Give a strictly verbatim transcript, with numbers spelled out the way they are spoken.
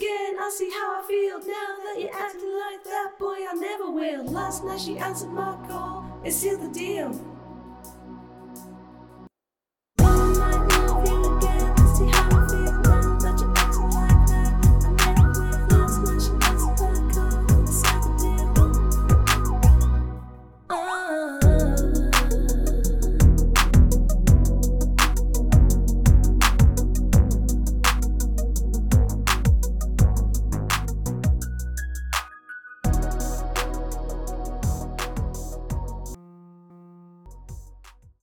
again, I see how I feel. Now that you're acting like that, boy, I never will. Last night she answered my call and sealed the deal.